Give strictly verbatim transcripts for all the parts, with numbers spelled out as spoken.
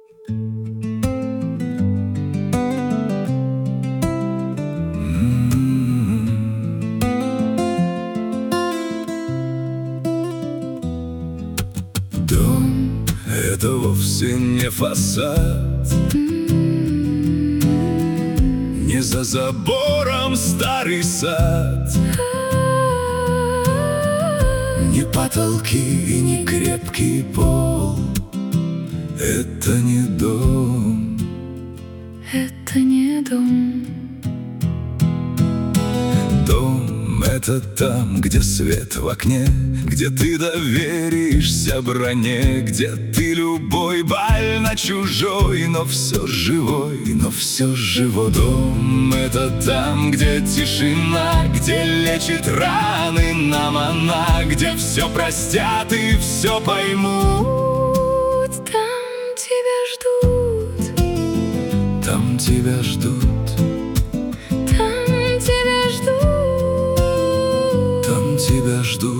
Дом — это вовсе не фасад, не за забором старый сад, не потолки и не крепкий пол. Это не дом, это не дом. Дом — это там, где свет в окне, где ты доверишься броне, где ты любой больно чужой, но все живой, но все живо. Дом — это там, где тишина, где лечит раны нам она, где все простят и все поймут. Там тебя ждут, там тебя ждут, там тебя ждут, там тебя ждут.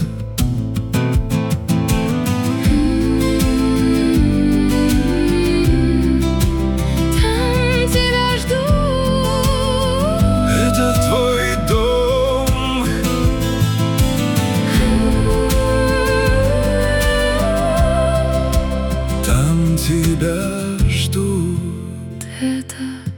там тебя ждут. Это твой дом. Там Там тебя ждут. это